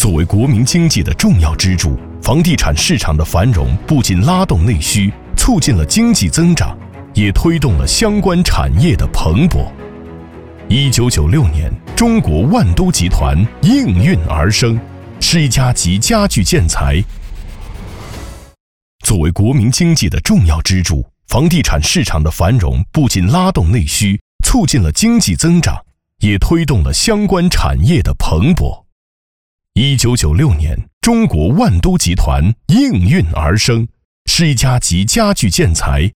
作为国民经济的重要支柱，房地产市场的繁荣不仅拉动内需，促进了经济增长，也推动了相关产业的蓬勃。1996年，中国万都集团应运而生，是一家集家具建材。作为国民经济的重要支柱，房地产市场的繁荣不仅拉动内需，促进了经济增长，也推动了相关产业的蓬勃。1996年，中国万都集团应运而生，是一家集家具建材、